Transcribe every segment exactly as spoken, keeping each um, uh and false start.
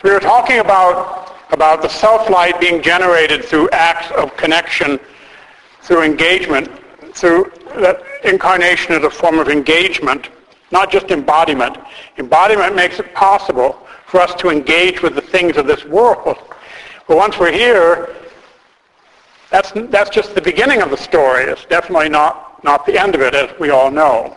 We were talking about, about the self-light being generated through acts of connection, through engagement, through that incarnation as a form of engagement, not just embodiment. Embodiment makes it possible for us to engage with the things of this world. But once we're here, that's, that's just the beginning of the story. It's definitely not, not the end of it, as we all know.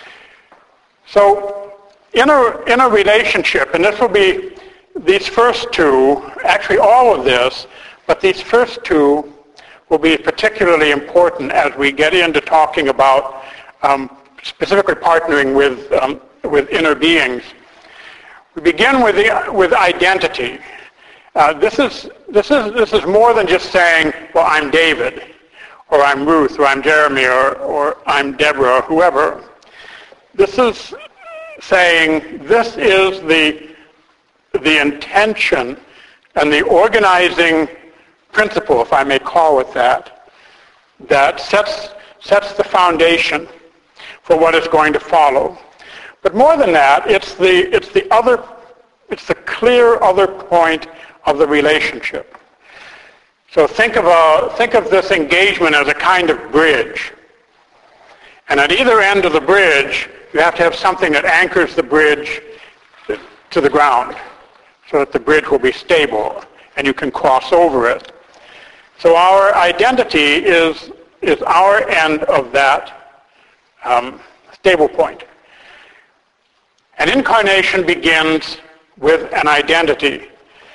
So in a, in a relationship, and this will be these first two, actually all of this, but these first two will be particularly important as we get into talking about um, specifically partnering with, um, with inner beings. We begin with, the, with identity. Uh, this, is, this, is, this is more than just saying, well, I'm David, or I'm Ruth, or I'm Jeremy, or, or I'm Deborah, or whoever. This is saying this is the the intention and the organizing principle, if I may call it that, that sets, sets the foundation for what is going to follow. But more than that, it's the, it's the other, it's the clear other point of the relationship. So think of, a, think of this engagement as a kind of bridge. And at either end of the bridge, you have to have something that anchors the bridge to the ground, so that the bridge will be stable and you can cross over it. So our identity is, is our end of that um, stable point. And incarnation begins with an identity.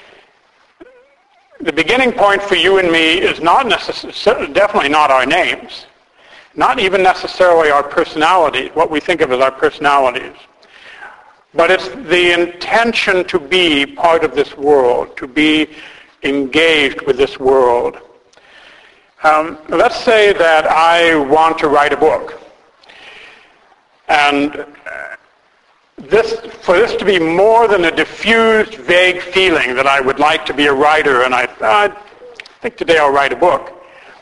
The beginning point for you and me is not necess- definitely not our names, not even necessarily our personalities, what we think of as our personalities. But it's the intention to be part of this world, to be engaged with this world. Um, let's say that I want to write a book. And this, for this to be more than a diffused, vague feeling that I would like to be a writer, and I, I think today I'll write a book,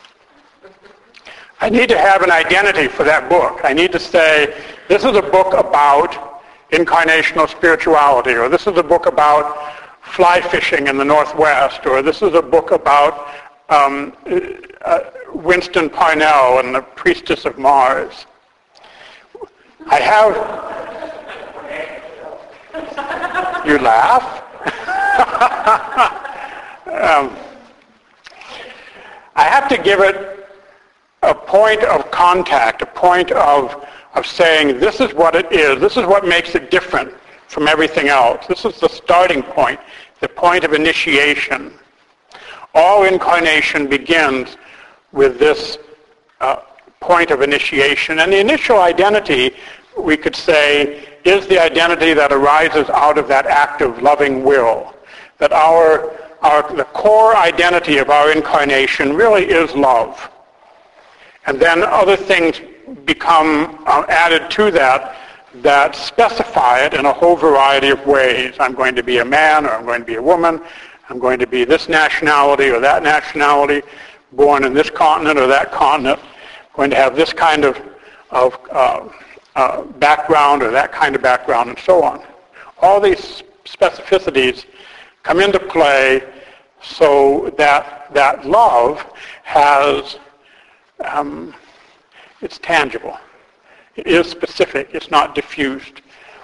I need to have an identity for that book. I need to say, this is a book about incarnational spirituality, or this is a book about fly fishing in the Northwest, or this is a book about um, uh, Winston Parnell and the Priestess of Mars. I have... You laugh? um, I have to give it a point of contact, a point of of saying this is what it is, this is what makes it different from everything else. This is the starting point, the point of initiation. All incarnation begins with this uh, point of initiation. And the initial identity, we could say, is the identity that arises out of that act of loving will. That our, our the core identity of our incarnation really is love. And then other things become uh, added to that that specify it in a whole variety of ways. I'm going to be a man, or I'm going to be a woman. I'm going to be this nationality or that nationality, born in this continent or that continent. I'm going to have this kind of, of uh, uh, background or that kind of background, and so on. All these specificities come into play so that that love has um, it's tangible. It is specific. It's not diffused.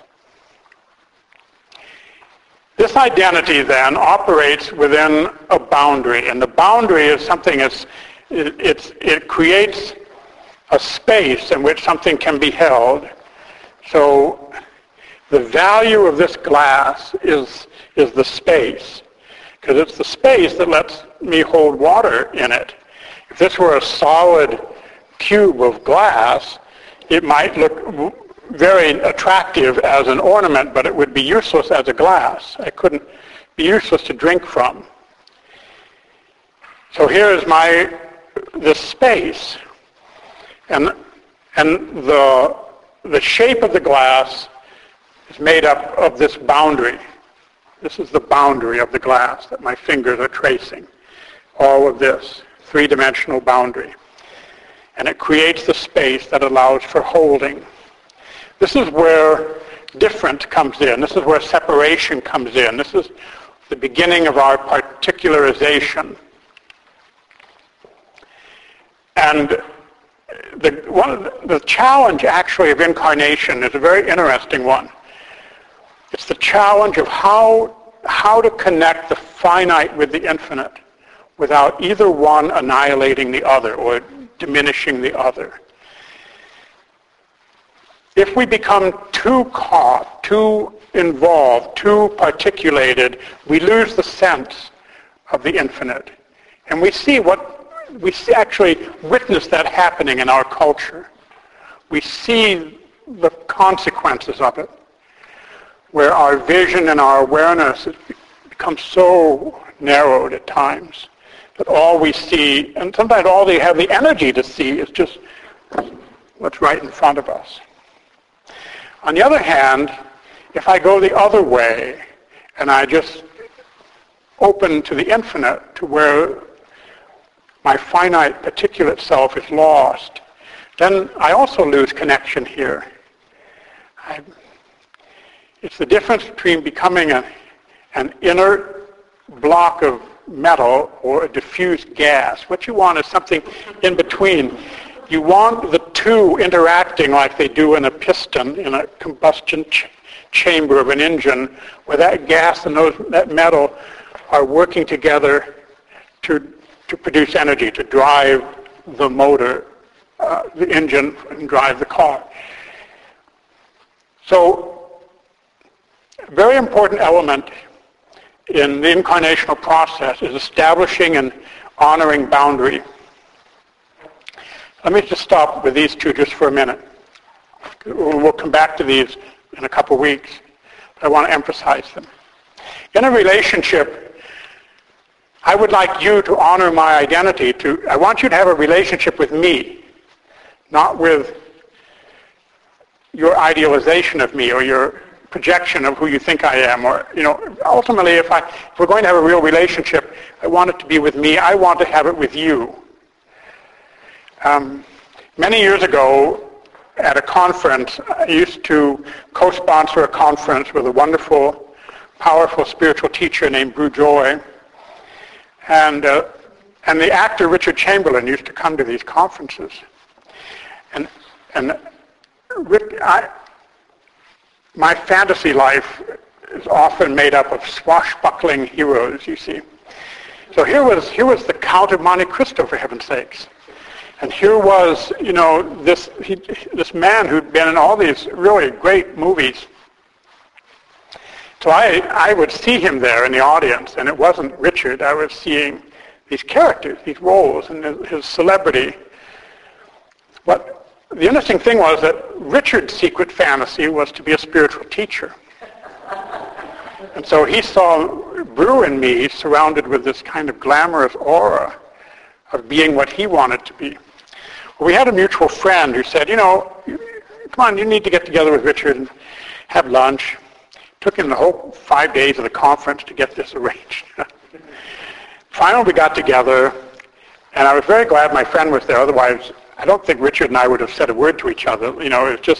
This identity then operates within a boundary, and the boundary is something that's, it, it's, it creates a space in which something can be held. So the value of this glass is, is the space, because it's the space that lets me hold water in it. If this were a solid cube of glass, it might look very attractive as an ornament, but it would be useless as a glass. It couldn't be useless to drink from. So here is my this space, and and the the shape of the glass is made up of this boundary. This is the boundary of the glass that my fingers are tracing. All of this three-dimensional boundary. And it creates the space that allows for holding. This is where different comes in. This is where separation comes in. This is the beginning of our particularization. And the, one of the, the challenge actually of incarnation is a very interesting one. It's the challenge of how, how to connect the finite with the infinite without either one annihilating the other or diminishing the other. If we become too caught, too involved, too particulated, we lose the sense of the infinite. And we see what, we see actually witness that happening in our culture. We see the consequences of it, where our vision and our awareness becomes so narrowed at times that all we see, and sometimes all they have the energy to see, is just what's right in front of us. On the other hand, if I go the other way and I just open to the infinite, to where my finite particulate self is lost, then I also lose connection here. I, it's the difference between becoming a, an inert block of metal or a diffused gas. What you want is something in between. You want the two interacting like they do in a piston, in a combustion ch- chamber of an engine, where that gas and those, that metal are working together to, to produce energy, to drive the motor, uh, the engine, and drive the car. So, a very important element in the incarnational process is establishing and honoring boundary. Let me just stop with these two just for a minute. We'll come back to these in a couple weeks. I want to emphasize them. In a relationship, I would like you to honor my identity. To, I want you to have a relationship with me, not with your idealization of me or your projection of who you think I am. Or, you know, ultimately, if, I, if we're going to have a real relationship, I want it to be with me. I want to have it with you. Um, many years ago, at a conference, I used to co-sponsor a conference with a wonderful, powerful spiritual teacher named Brew Joy. And, uh, and the actor Richard Chamberlain used to come to these conferences. And, and Rick, I, my fantasy life is often made up of swashbuckling heroes, you see. So here was, here was the Count of Monte Cristo, for heaven's sakes. And here was, you know, this he, this man who'd been in all these really great movies. So I, I would see him there in the audience, and it wasn't Richard. I was seeing these characters, these roles, and his, his celebrity. But the interesting thing was that Richard's secret fantasy was to be a spiritual teacher. And so he saw Brew and me surrounded with this kind of glamorous aura of being what he wanted to be. We had a mutual friend who said, you know, come on, you need to get together with Richard and have lunch. Took him the whole five days of the conference to get this arranged. Finally, we got together, and I was very glad my friend was there. Otherwise, I don't think Richard and I would have said a word to each other. You know, it was just,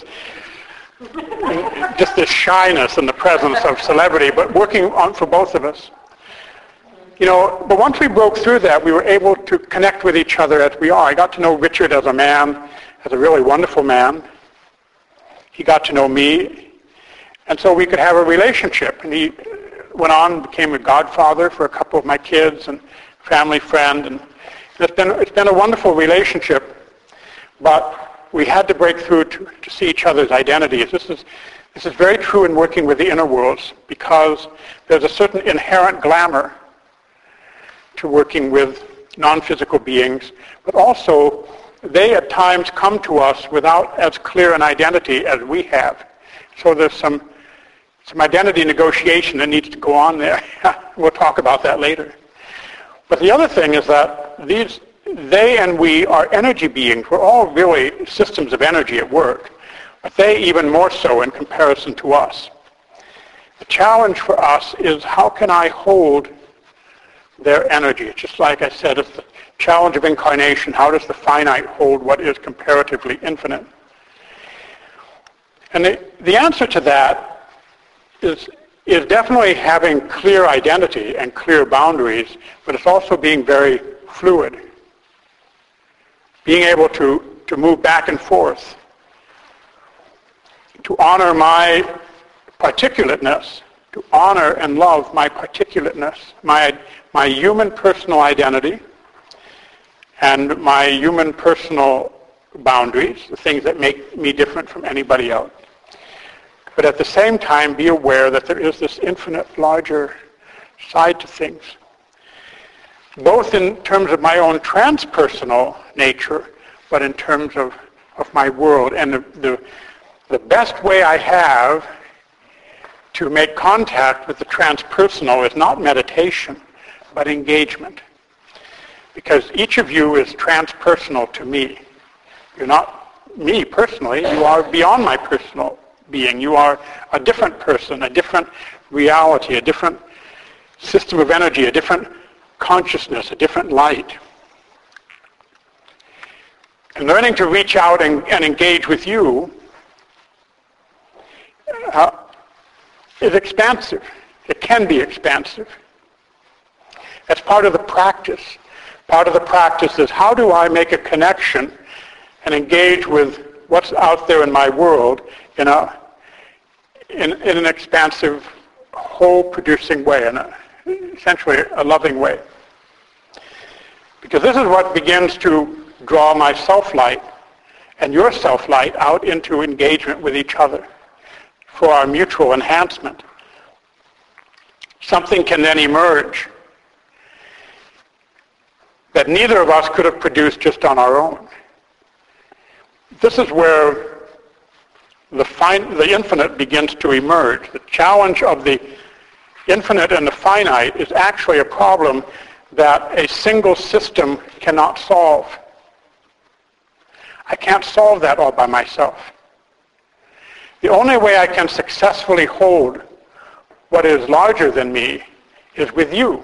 just this shyness in the presence of celebrity, but working on for both of us. You know, but once we broke through that, we were able to connect with each other as we are. I got to know Richard as a man, as a really wonderful man. He got to know me. And so we could have a relationship. And he went on, became a godfather for a couple of my kids and family friend. And it's been, it's been a wonderful relationship. But we had to break through to, to see each other's identities. This is, this is very true in working with the inner worlds, because there's a certain inherent glamour to working with non-physical beings, but also they at times come to us without as clear an identity as we have. So there's some, some identity negotiation that needs to go on there. We'll talk about that later. But the other thing is that these, they and we are energy beings. We're all really systems of energy at work, but they even more so in comparison to us. The challenge for us is, how can I hold their energy? It's just like I said, it's the challenge of incarnation. How does the finite hold what is comparatively infinite? And the, the answer to that is is definitely having clear identity and clear boundaries, but it's also being very fluid. Being able to, to move back and forth, to honor my particulateness, to honor and love my particulateness, my, my human personal identity, and my human personal boundaries, the things that make me different from anybody else. But at the same time, be aware that there is this infinite, larger side to things, both in terms of my own transpersonal nature, but in terms of, of my world. And the, the, the best way I have to make contact with the transpersonal is not meditation, but engagement. Because each of you is transpersonal to me. You're not me personally, you are beyond my personal being. You are a different person, a different reality, a different system of energy, a different consciousness, a different light. And learning to reach out and, and engage with you uh, is expansive. It can be expansive. That's part of the practice. Part of the practice is how do I make a connection and engage with what's out there in my world in a in, in an expansive, whole-producing way, in a, essentially a loving way. Because this is what begins to draw my self-light and your self-light out into engagement with each other for our mutual enhancement. Something can then emerge that neither of us could have produced just on our own. This is where the, fin- the infinite begins to emerge. The challenge of the infinite and the finite is actually a problem that a single system cannot solve. I can't solve that all by myself. The only way I can successfully hold what is larger than me is with you.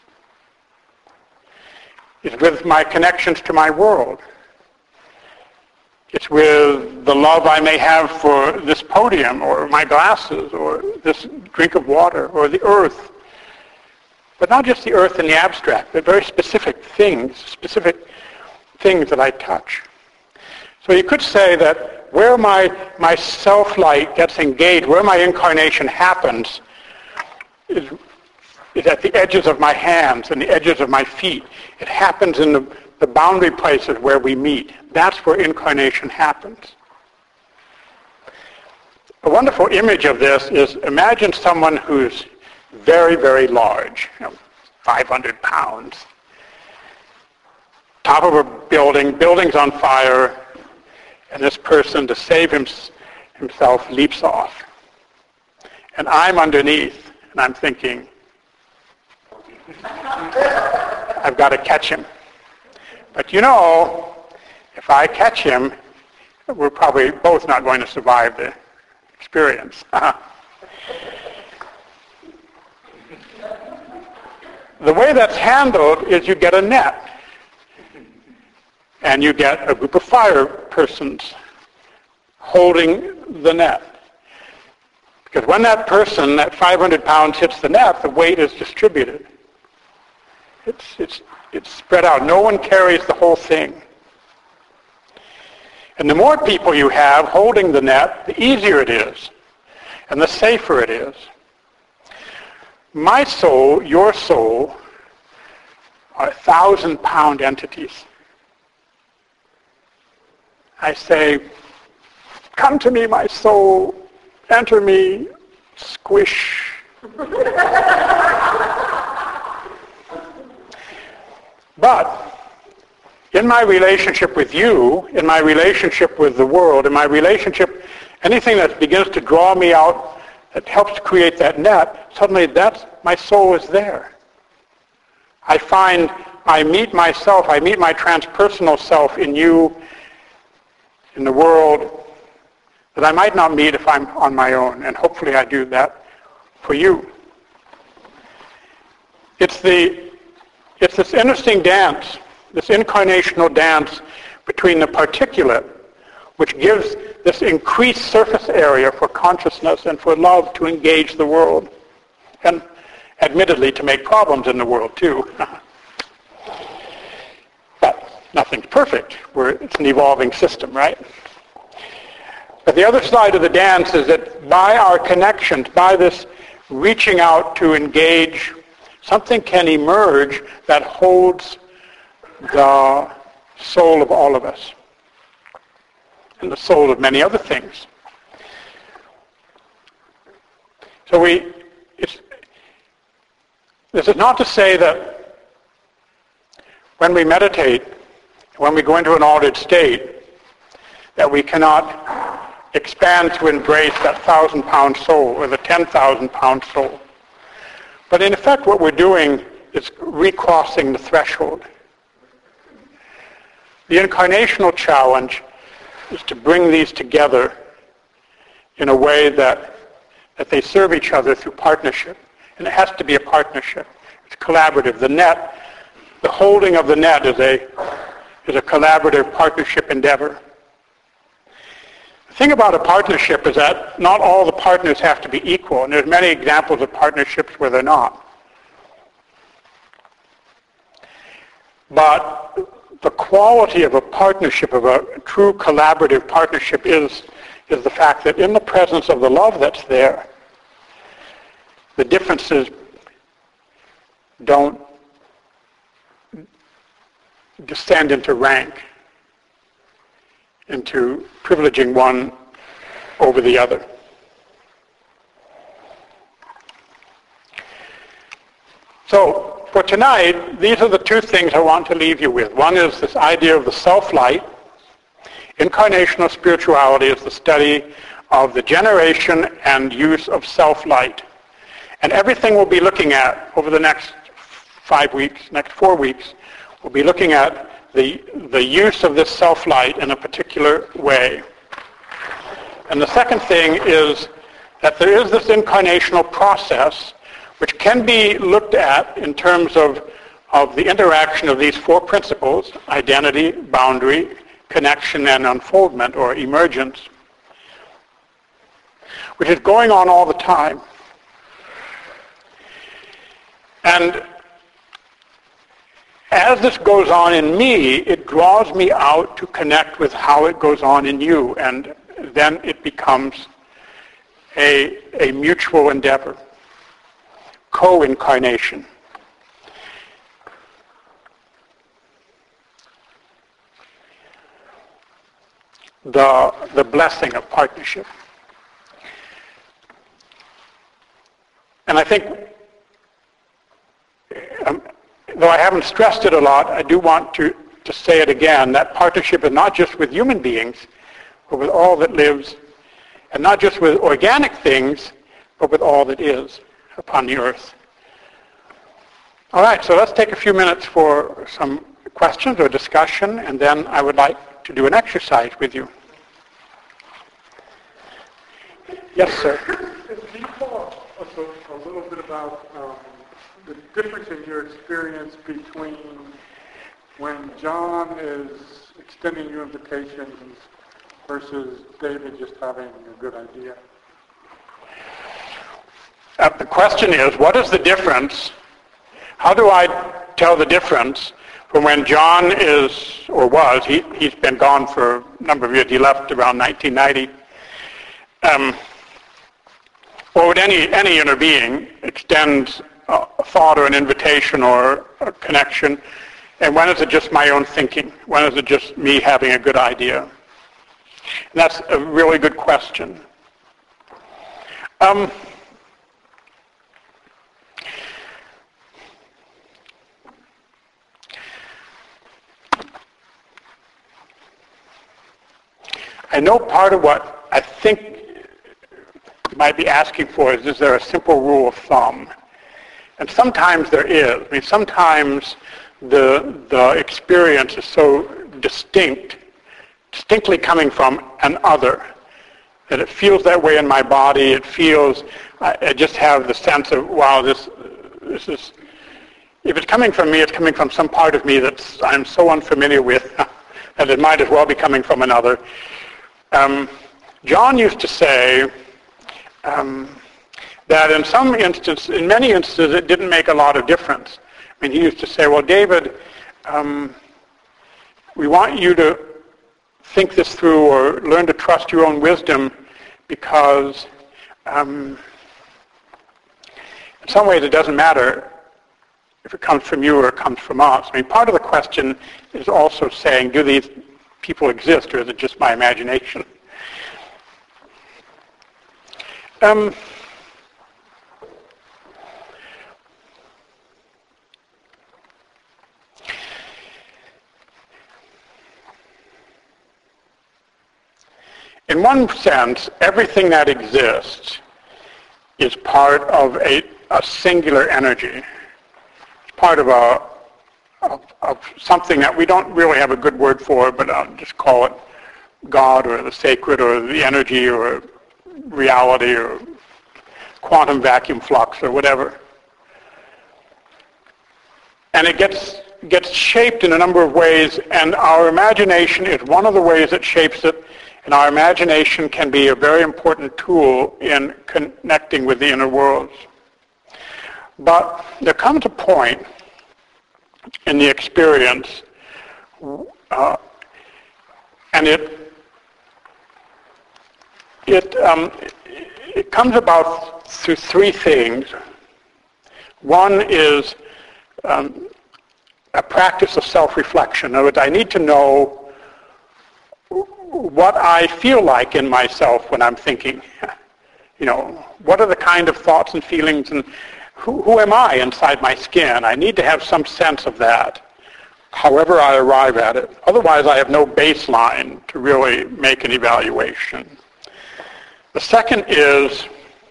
It's with my connections to my world. It's with the love I may have for this podium or my glasses or this drink of water or the earth. But not just the earth in the abstract, but very specific things, specific things that I touch. So you could say that where my, my self-light gets engaged, where my incarnation happens, is, is at the edges of my hands and the edges of my feet. It happens in the, the boundary places where we meet. That's where incarnation happens. A wonderful image of this is imagine someone who's very, very large, you know, five hundred pounds. Top of a building, building's on fire, and this person, to save him, himself, leaps off. And I'm underneath, and I'm thinking, I've got to catch him. But you know, if I catch him, we're probably both not going to survive the experience. The way that's handled is you get a net. And you get a group of fire persons holding the net. Because when that person, that five hundred pounds, hits the net, the weight is distributed. It's, it's, it's spread out. No one carries the whole thing. And the more people you have holding the net, the easier it is, and the safer it is. My soul, your soul, are thousand-pound entities. I say, come to me, my soul, enter me, squish. But in my relationship with you, in my relationship with the world, in my relationship, anything that begins to draw me out, that helps create that net, suddenly that's, my soul is there. I find, I meet myself, I meet my transpersonal self in you, in the world, that I might not meet if I'm on my own, and hopefully I do that for you. It's the, it's this interesting dance, this incarnational dance between the particulate, which gives this increased surface area for consciousness and for love to engage the world, And admittedly to make problems in the world too. But nothing's perfect. We're, it's an evolving system, right? But the other side of the dance is that by our connections, by this reaching out to engage, something can emerge that holds the soul of all of us and the soul of many other things. So we, it's, this is not to say that when we meditate, when we go into an altered state, that we cannot expand to embrace that thousand-pound soul or the ten thousand-pound soul. But in effect, what we're doing is recrossing the threshold. The incarnational challenge is to bring these together in a way that, that they serve each other through partnership. And it has to be a partnership. It's collaborative. The net, the holding of the net is a, is a collaborative partnership endeavor. The thing about a partnership is that not all the partners have to be equal, and there's many examples of partnerships where they're not. But the quality of a partnership, of a true collaborative partnership, is, is the fact that in the presence of the love that's there, the differences don't descend into rank, into privileging one over the other. So for tonight, these are the two things I want to leave you with. One is this idea of the self-light. Incarnational spirituality is the study of the generation and use of self-light. And everything we'll be looking at over the next five weeks, next four weeks, we'll be looking at the, the use of this self-light in a particular way. And the second thing is that there is this incarnational process which can be looked at in terms of, of the interaction of these four principles: identity, boundary, connection, and unfoldment or emergence, which is going on all the time. And as this goes on in me, it draws me out to connect with how it goes on in you, and then it becomes a, a mutual endeavor, co-incarnation. The, the blessing of partnership. And I think, um, though I haven't stressed it a lot, I do want to, to say it again, that partnership is not just with human beings, but with all that lives, and not just with organic things, but with all that is upon the earth. All right, so let's take a few minutes for some questions or discussion, and then I would like to do an exercise with you. Yes, sir. Can you talk a, a little bit about um, the difference in your experience between when John is extending you invitations versus David just having a good idea? Uh, the question is, what is the difference? How do I tell the difference from when John is, or was, he, he's been gone for a number of years, he left around nineteen ninety, um, or would any, any inner being extend a thought or an invitation or a connection, and when is it just my own thinking? When is it just me having a good idea? And that's a really good question. Um, I know part of what I think you might be asking for is, is there a simple rule of thumb? And sometimes there is. I mean, sometimes the, the experience is so distinct, distinctly coming from an other, that it feels that way in my body. It feels, I, I just have the sense of, wow, this, this is, if it's coming from me, it's coming from some part of me that I'm so unfamiliar with that it might as well be coming from another. Um, John used to say, um, that in some instances, in many instances, it didn't make a lot of difference. I mean, he used to say, well, David, um, we want you to think this through or learn to trust your own wisdom because um, in some ways it doesn't matter if it comes from you or it comes from us. I mean, part of the question is also saying, do these people exist or is it just my imagination? Um, in one sense, everything that exists is part of a, a singular energy. It's part of a of, of something that we don't really have a good word for, but I'll just call it God or the sacred or the energy or reality or quantum vacuum flux or whatever. And it gets gets shaped in a number of ways, and our imagination is one of the ways it shapes it, and our imagination can be a very important tool in connecting with the inner worlds. But there comes a point in the experience, uh, and it it um, it comes about through three things. One is um, a practice of self-reflection. In other words, I need to know what I feel like in myself when I'm thinking. You know, what are the kind of thoughts and feelings, and who, who am I inside my skin? I need to have some sense of that, however I arrive at it. Otherwise, I have no baseline to really make an evaluation. The second is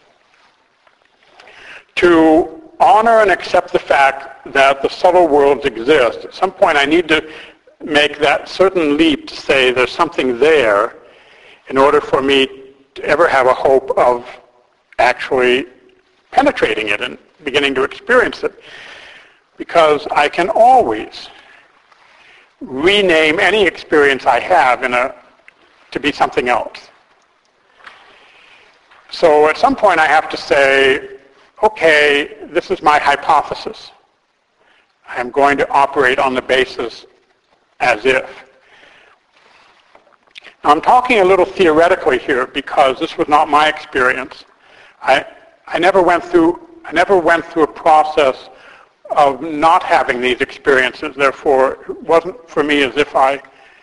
to honor and accept the fact that the subtle worlds exist. At some point, I need to make that certain leap to say there's something there in order for me to ever have a hope of actually penetrating it and beginning to experience it. Because I can always rename any experience I have in a to be something else. So at some point I have to say, okay, this is my hypothesis. I'm going to operate on the basis as if. Now I'm talking a little theoretically here because this was not my experience. I, I never went through I never went through a process of not having these experiences. Therefore, it wasn't for me as if I,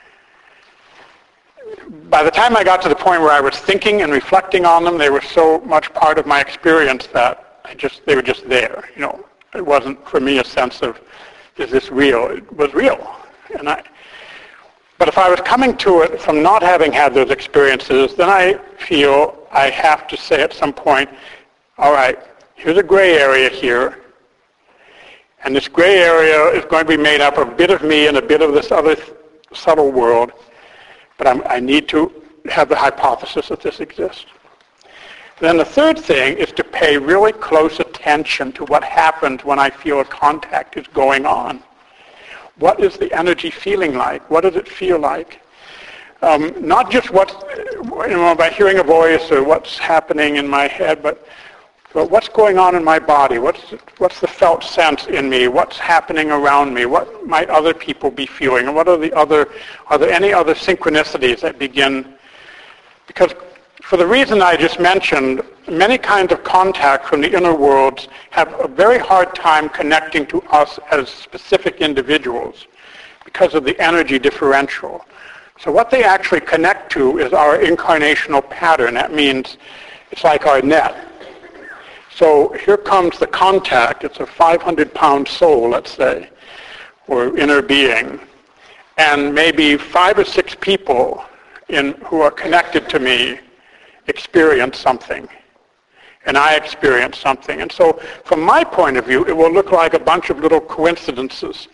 by the time I got to the point where I was thinking and reflecting on them, they were so much part of my experience that I just they were just there. You know, it wasn't for me a sense of, is this real? It was real. And I, but if I was coming to it from not having had those experiences, then I feel I have to say at some point, all right, here's a gray area here, and this gray area is going to be made up of a bit of me and a bit of this other th- subtle world, but I'm, I need to have the hypothesis that this exists. Then the third thing is to pay really close attention to what happens when I feel a contact is going on. What is the energy feeling like? What does it feel like? Um, not just what, you know, by hearing a voice or what's happening in my head, but, but what's going on in my body? What's, what's the felt sense in me? What's happening around me? What might other people be feeling? And what are the other, are there any other synchronicities that begin? Because for the reason I just mentioned, many kinds of contact from the inner worlds have a very hard time connecting to us as specific individuals because of the energy differential. So what they actually connect to is our incarnational pattern. That means it's like our net. So here comes the contact. It's a five hundred pound soul, let's say, or inner being. And maybe five or six people in, who are connected to me experience something, and I experience something. And so from my point of view, it will look like a bunch of little coincidences.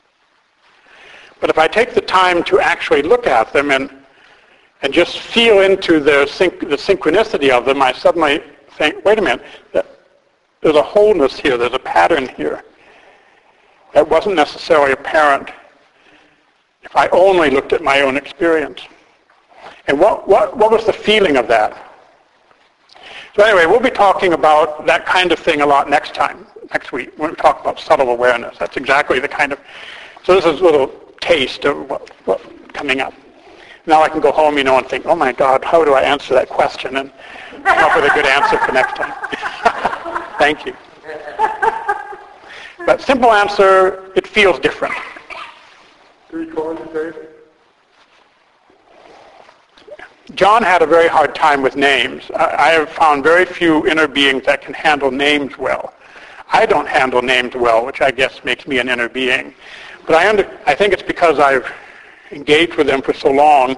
But if I take the time to actually look at them and and just feel into the, synch- the synchronicity of them, I suddenly think, wait a minute, there's a wholeness here, there's a pattern here that wasn't necessarily apparent if I only looked at my own experience. And what, what, what was the feeling of that? So anyway, we'll be talking about that kind of thing a lot next time, next week, when we talk about subtle awareness. That's exactly the kind of, so this is a little taste of what, what coming up. Now I can go home, you know, and think, oh my God, how do I answer that question? And come up with a good answer for next time. Thank you. But simple answer, it feels different. Do you call you David? John had a very hard time with names. I, I have found very few inner beings that can handle names well. I don't handle names well, which I guess makes me an inner being. But I, under, I think it's because I've engaged with him for so long.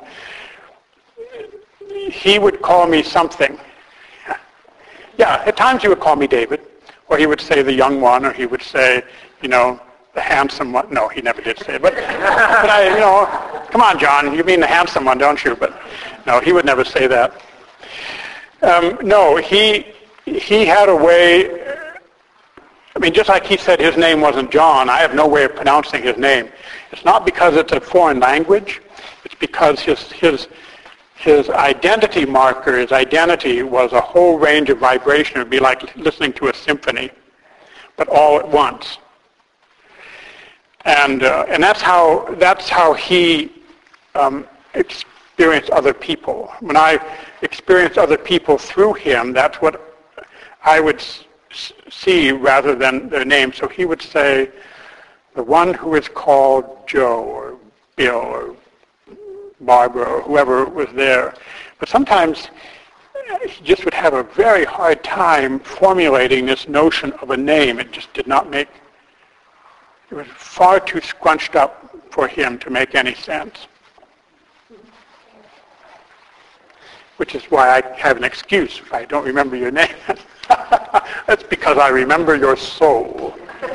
He would call me something. Yeah, at times he would call me David, or he would say the young one, or he would say, you know, the handsome one. No, he never did say it. But, but I, you know, come on, John, you mean the handsome one, don't you? But no, he would never say that. Um, no, he he had a way. I mean, just like he said his name wasn't John, I have no way of pronouncing his name. It's not because it's a foreign language. It's because his his his identity marker, his identity was a whole range of vibration. It would be like listening to a symphony, but all at once. And uh, and that's how that's how he um, experienced other people. When I experienced other people through him, that's what I would s- see rather than their name. So he would say, the one who is called Joe or Bill or Barbara or whoever was there. But sometimes he just would have a very hard time formulating this notion of a name. It just did not make, it was far too scrunched up for him to make any sense. Which is why I have an excuse if I don't remember your name. That's because I remember your soul.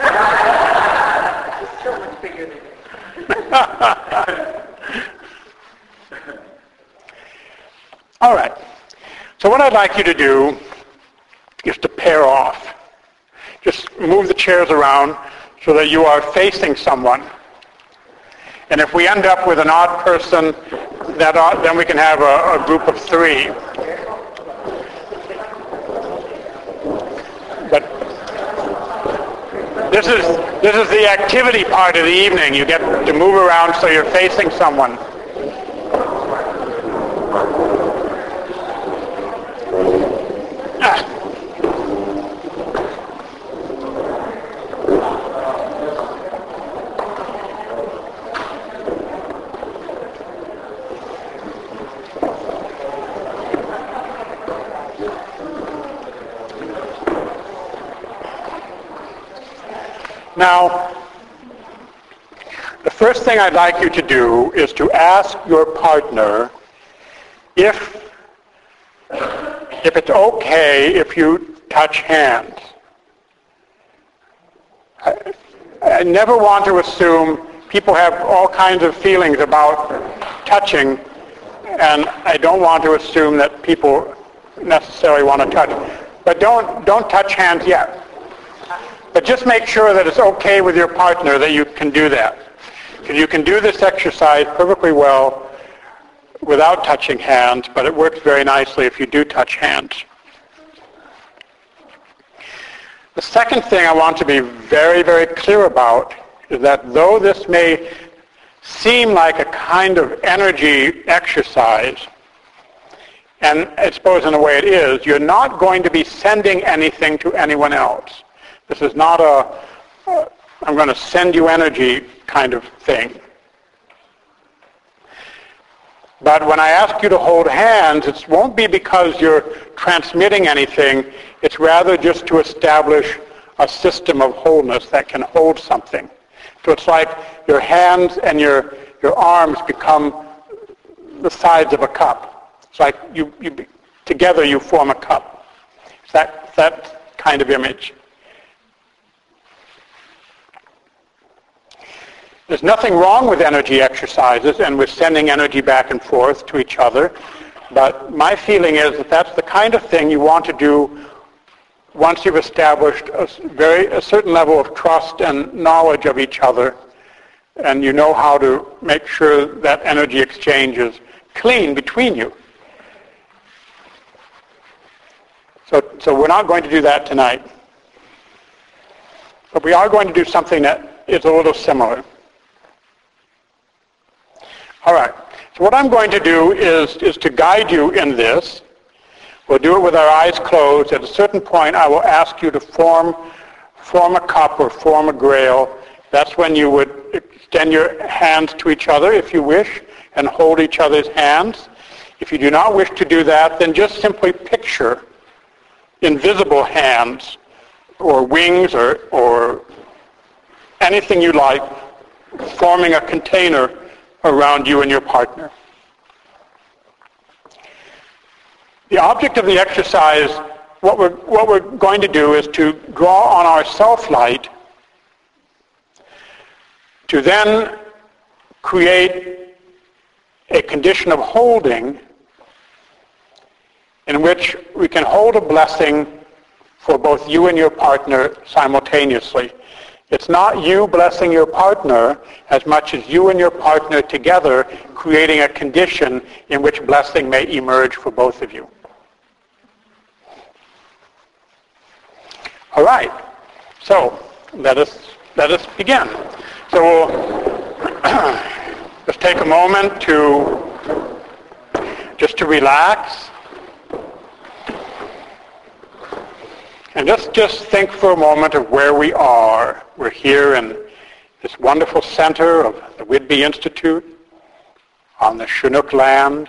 It's so much bigger than it. All right. So what I'd like you to do is to pair off. Just move the chairs around so that you are facing someone. And if we end up with an odd person, that odd, then we can have a, a group of three. But this is this is the activity part of the evening. You get to move around so you're facing someone. Ah. Now, the first thing I'd like you to do is to ask your partner if, if it's okay if you touch hands. I, I never want to assume people have all kinds of feelings about touching, and I don't want to assume that people necessarily want to touch. But don't don't touch hands yet. But just make sure that it's okay with your partner that you can do that. Because you can do this exercise perfectly well without touching hands, but it works very nicely if you do touch hands. The second thing I want to be very, very clear about is that though this may seem like a kind of energy exercise, and I suppose in a way it is, you're not going to be sending anything to anyone else. This is not a, uh, I'm going to send you energy kind of thing. But when I ask you to hold hands, it won't be because you're transmitting anything. It's rather just to establish a system of wholeness that can hold something. So it's like your hands and your, your arms become the sides of a cup. It's like you, you together you form a cup. It's that, that kind of image. There's nothing wrong with energy exercises and with sending energy back and forth to each other, but my feeling is that that's the kind of thing you want to do once you've established a, very, a certain level of trust and knowledge of each other, and you know how to make sure that energy exchange is clean between you. So, so we're not going to do that tonight. But we are going to do something that is a little similar. All right. So what I'm going to do is, is to guide you in this. We'll do it with our eyes closed. At a certain point, I will ask you to form, form a cup or form a grail. That's when you would extend your hands to each other, if you wish, and hold each other's hands. If you do not wish to do that, then just simply picture invisible hands or wings or, or anything you like forming a container around you and your partner. The object of the exercise, what we're, what we're going to do is to draw on our self-light to then create a condition of holding in which we can hold a blessing for both you and your partner simultaneously. It's not you blessing your partner as much as you and your partner together creating a condition in which blessing may emerge for both of you. All right. So let us let us begin. So we'll just take a moment to just to relax. And just, just think for a moment of where we are. We're here in this wonderful center of the Whidbey Institute on the Chinook land.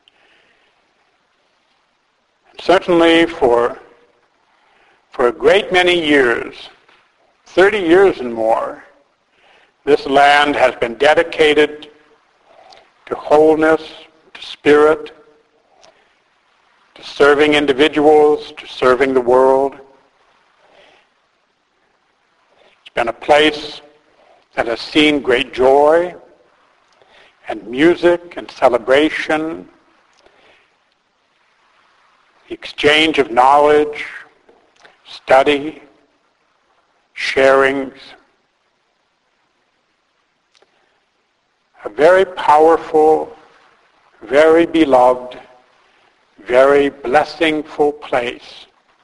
And certainly for, for a great many years, thirty years and more, this land has been dedicated to wholeness, to spirit, to serving individuals, to serving the world. It's been a place that has seen great joy and music and celebration, the exchange of knowledge, study, sharings. A very powerful, very beloved, very blessingful place.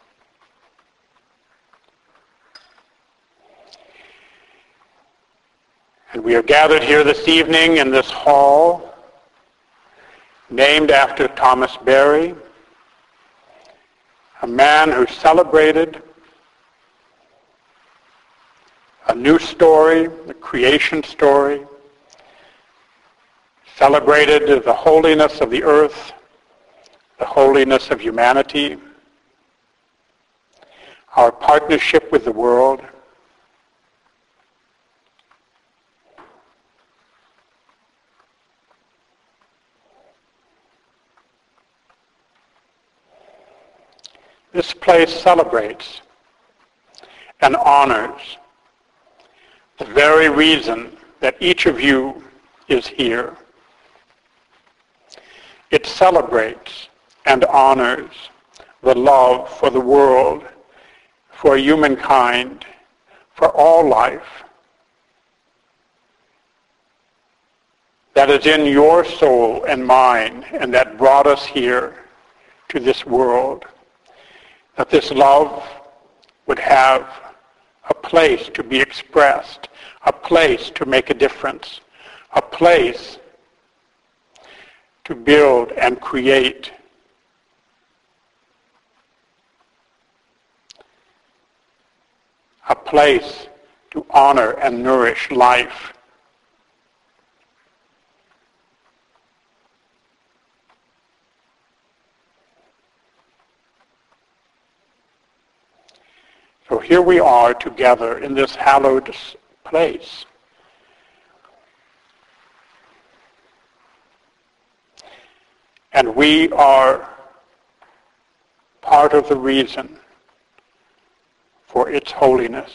And we are gathered here this evening in this hall named after Thomas Berry, a man who celebrated a new story, the creation story, celebrated the holiness of the earth, the holiness of humanity, our partnership with the world. This place celebrates and honors the very reason that each of you is here. It celebrates and honors the love for the world, for humankind, for all life that is in your soul and mine and that brought us here to this world. That this love would have a place to be expressed, a place to make a difference, a place to build and create. A place to honor and nourish life. So here we are together in this hallowed place. And we are part of the reason for its holiness.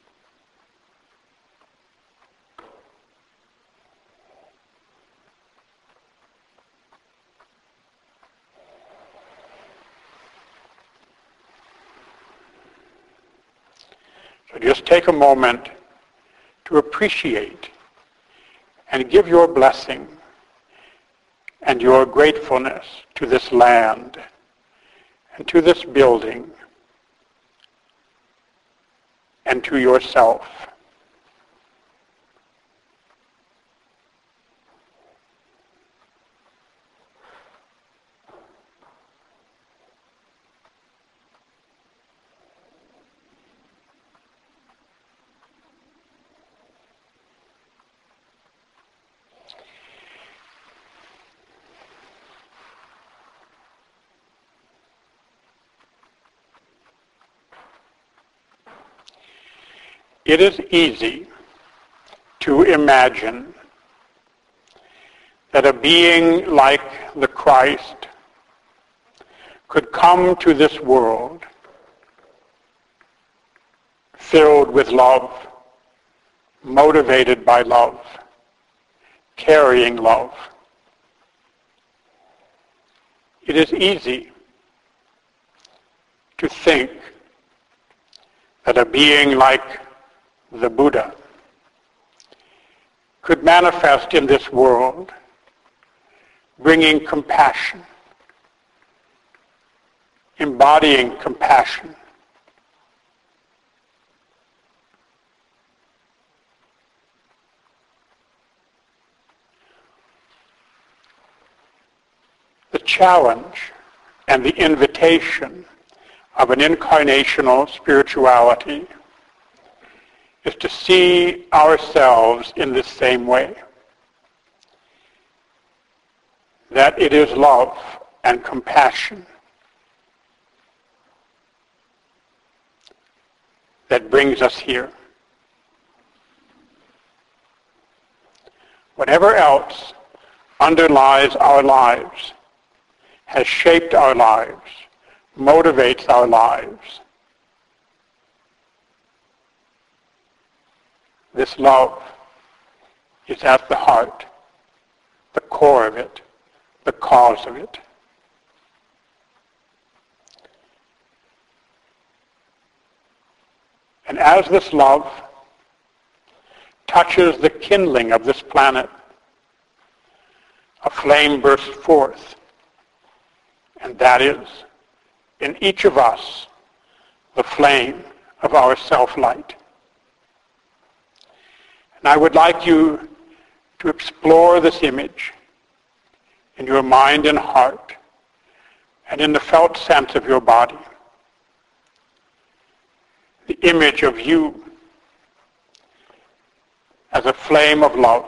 So just take a moment to appreciate and give your blessing and your gratefulness to this land and to this building, and to yourself. It is easy to imagine that a being like the Christ could come to this world filled with love, motivated by love, carrying love. It is easy to think that a being like the Buddha could manifest in this world, bringing compassion, embodying compassion. The challenge and the invitation of an incarnational spirituality is to see ourselves in the same way. That it is love and compassion that brings us here. Whatever else underlies our lives, has shaped our lives, motivates our lives, this love is at the heart, the core of it, the cause of it. And as this love touches the kindling of this planet, a flame bursts forth, and that is, in each of us, the flame of our self-light. And I would like you to explore this image in your mind and heart and in the felt sense of your body. The image of you as a flame of love,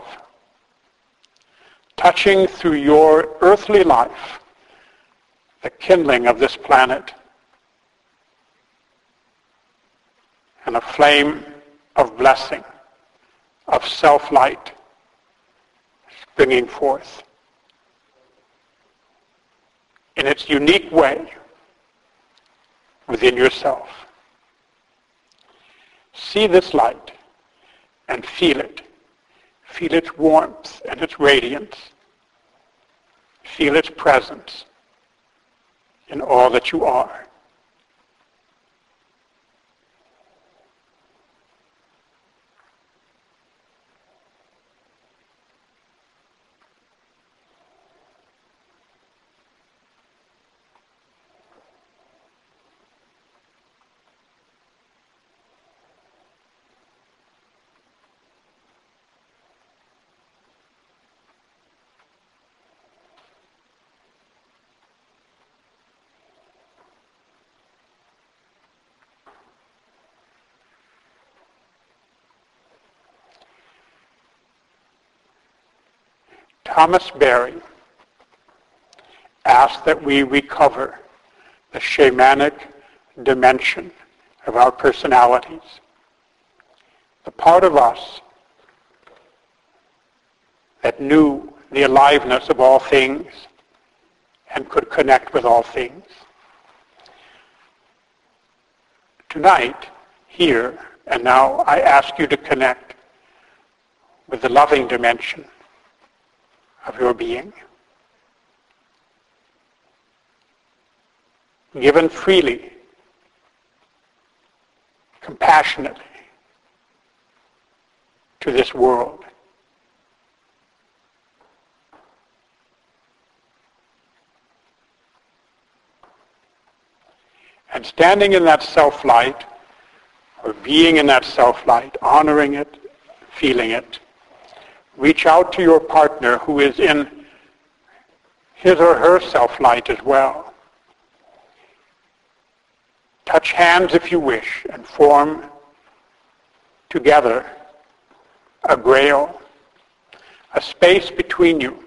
touching through your earthly life the kindling of this planet, and a flame of blessing, of self-light springing forth in its unique way within yourself. See this light and feel it. Feel its warmth and its radiance. Feel its presence in all that you are. Thomas Berry asked that we recover the shamanic dimension of our personalities, the part of us that knew the aliveness of all things and could connect with all things. Tonight, here and now, I ask you to connect with the loving dimension of your being, given freely, compassionately to this world. standing in that self-light, or being in that self-light, honoring it, feeling it, reach out to your partner who is in his or her self-light as well. Touch hands if you wish and form together a grail, a space between you.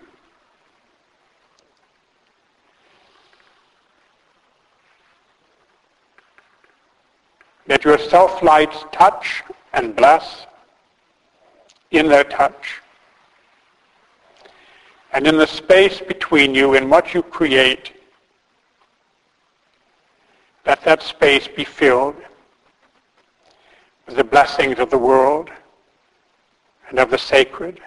Let your self-lights touch and bless in their touch. And in the space between you, in what you create, let that space be filled with the blessings of the world and of the sacred.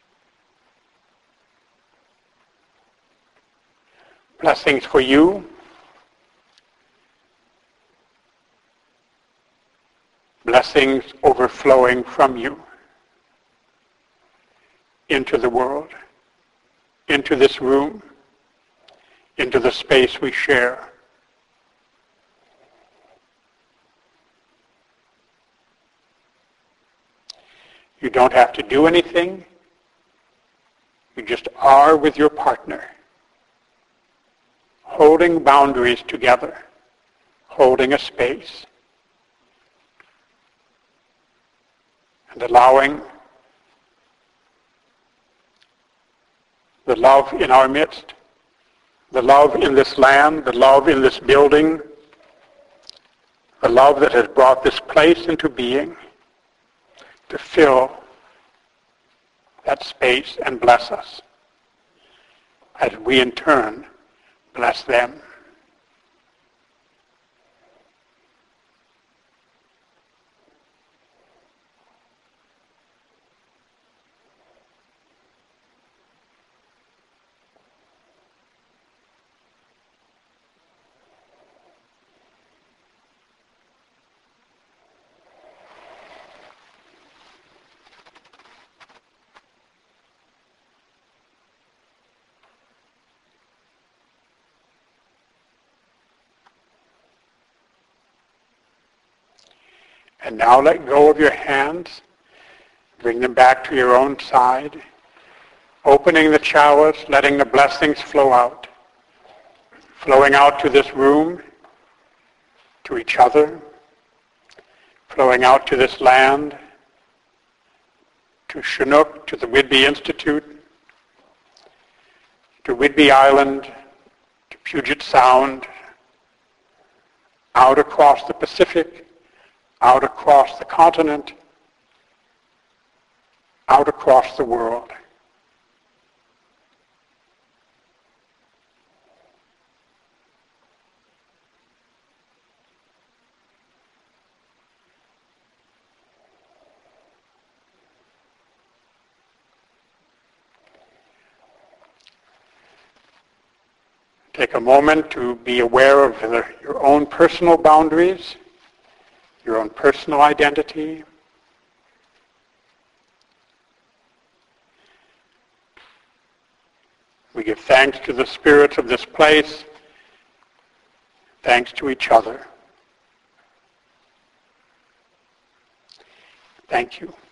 Blessings for you, blessings overflowing from you into the world, into this room, into the space we share. You don't have to do anything. You just are with your partner, holding boundaries together, holding a space, and allowing the love in our midst, the love in this land, the love in this building, the love that has brought this place into being, to fill that space and bless us, as we in turn bless them. And now let go of your hands. Bring them back to your own side. Opening the chalice, letting the blessings flow out. Flowing out to this room, to each other. Flowing out to this land, to Chinook, to the Whidbey Institute, to Whidbey Island, to Puget Sound, out across the Pacific, out across the continent, out across the world. Take a moment to be aware of the, your own personal boundaries, your own personal identity. We give thanks to the spirits of this place, thanks to each other. Thank you.